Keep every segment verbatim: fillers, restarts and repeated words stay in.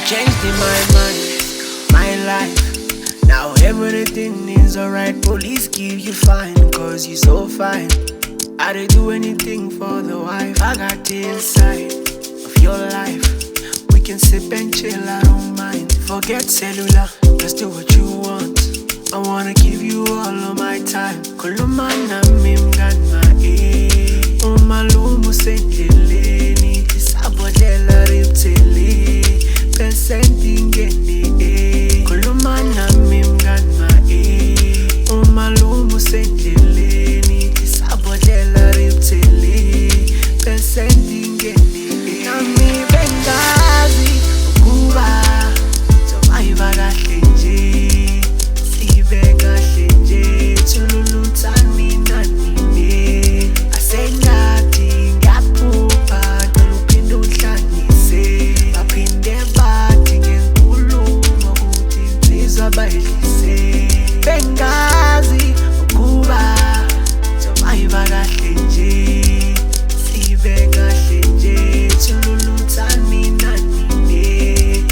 changed in my mind, my life. Now everything is alright. Police give you fine, cause you so fine. I'd do anything for the wife. I got the inside of your life. We can sip and chill, I don't mind. Forget cellular, just do what you want. I wanna give you all of my time. Kolomana mimganma eh. Umalumu sendeleni. Tisabodela riptele. Pesenti ngeni eh. Kolomana mimganma eh. Umalumu sendeleni. Tisabodela riptele. Pesenti ngeni eh. Nami bengazi ukuba survive kahle nje. Sibe kahle nje. Tululutsani nanine. Asengathi ngiyaphupha cela uphinde unhlangise. Baphinde bathi ngenkulumo ukuthi insizwa bayehlise. Bengazi ukuba survive kahle nje. Sibe kahle nje. Tululutsani nanine.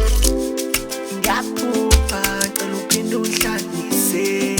Ngiyaphupha cela uphinde unhlangise.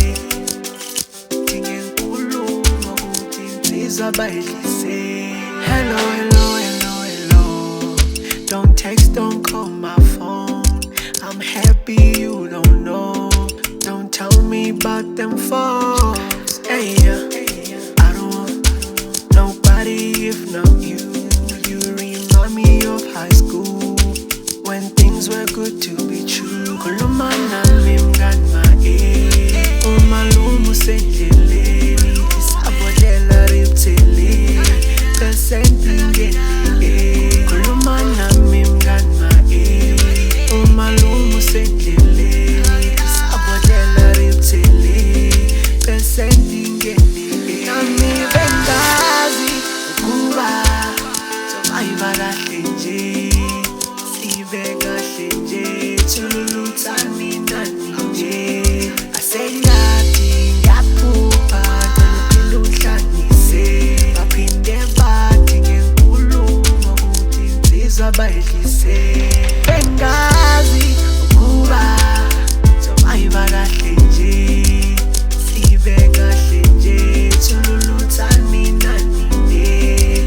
Ngenkulumo ukuthi insizwa bayehlise. Hello, hello, hello, hello. Don't text, don't call my phone. I'm happy you don't know. Don't tell me about them folks. Hey, yeah. I don't want nobody if not you. You remind me of high school when things were good to be true. Kolomana mimganma eh. Umalumu sendeleni. Tisabodela riptele. Pesenti ngeni eh. Kolomana mimganma eh. Umalumu sendeleni. Tisabodela riptele. Pesenti ngeni eh. Nami bengazi ukuba survive kahle nje. Sibe kahle nje. Tululutsani nanine. Asengathi ngiyaphupha cela uphinde unhlangise. Baphinde bathi ngenkulumo ukuthi insizwa bayehlise. Bengazi ukuba survive kahle nje. Sibe kahle nje. Tululutsani nanine.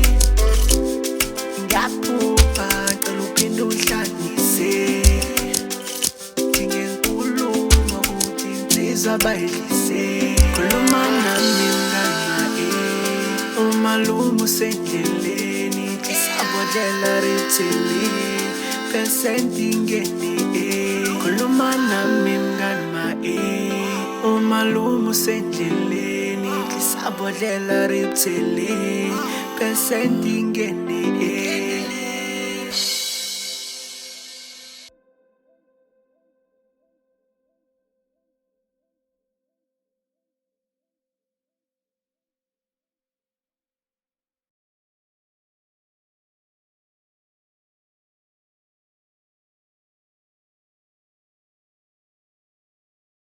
Ngiyaphupha cela uphinde unhlangise. Ngenkulumo ukuthi insizwa bayehlise. Kolomana mimganma eh. Umalumu sendeleni. Tisabodela riptele. Pesenti ngeni eh. Kolomana mimganma eh. Umalumu sendeleni. Tisabodela riptele. Pesenti ngeni eh.